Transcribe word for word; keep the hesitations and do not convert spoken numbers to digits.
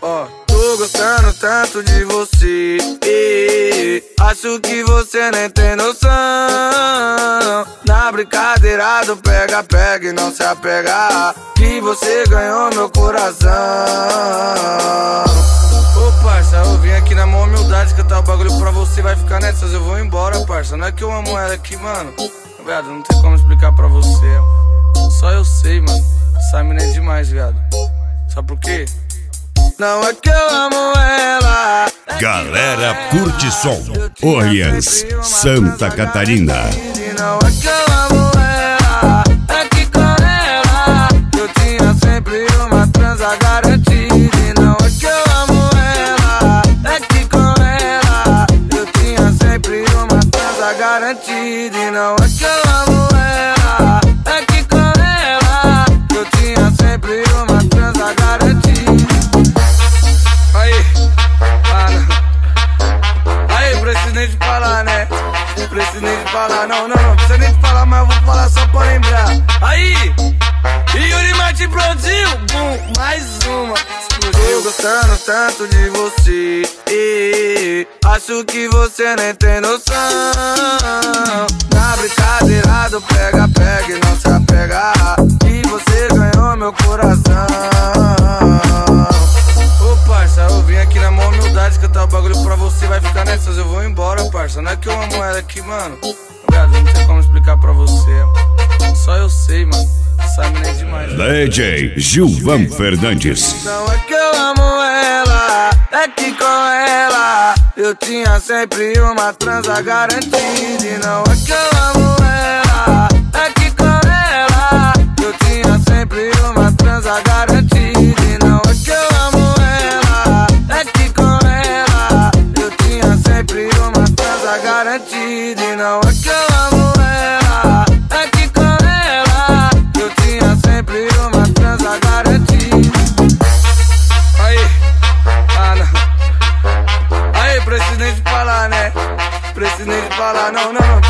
Ó, tô gostando tanto de você, acho que você nem tem noção. Na brincadeira do pega, pega e não se apegar, que você ganhou meu coração. Ô parça, eu vim aqui na maior humildade cantar o bagulho pra você, vai ficar nessas, eu vou embora, parça. Não é que eu amo ela aqui, mano, viado, não tem como explicar pra você. Só eu sei, mano, essa mina é demais, viado. Sabe por quê? Não é que eu amo ela. Galera curte som, Orleans, Santa Catarina. Não é que eu amo ela, é que com ela eu tinha sempre uma transa garantida. E não é que eu amo ela, é que com ela eu tinha sempre uma transa garantida. E não é que eu amo ela, é que com ela eu tinha sempre uma transa garantida. Aí, ah, não. Aí, preciso nem de falar, né? Preciso nem de falar, não, não, não precisa nem de falar, mas eu vou falar só pra lembrar. Aí, Yuri Martin produziu, bum, mais uma. Explodiu. Gostando tanto de você, acho que você nem tem noção. Na brincadeira do pega, pega e não se apegar, que você ganhou meu coração. Ô parça, eu vim aqui na maior humildade cantar o bagulho pra você, vai ficar nessas, eu vou embora, parça. Não é que eu amo ela aqui, mano, viado, não tem como explicar pra você. Só eu sei, mano, essa mina é demais. D J Gilvan Fernandes. Não é que eu amo ela, é que com ela eu tinha sempre uma transa garantida. E não é que eu amo ela, é que com ela eu tinha sempre uma transa garantida. E não é que eu amo ela, é que com ela eu tinha sempre uma transa garantida. E não é que eu amo ela, é que com ela eu tinha sempre uma transa garantida. Aí, ah não. Aí, preciso nem de falar, né? Preciso nem de falar, não, não, não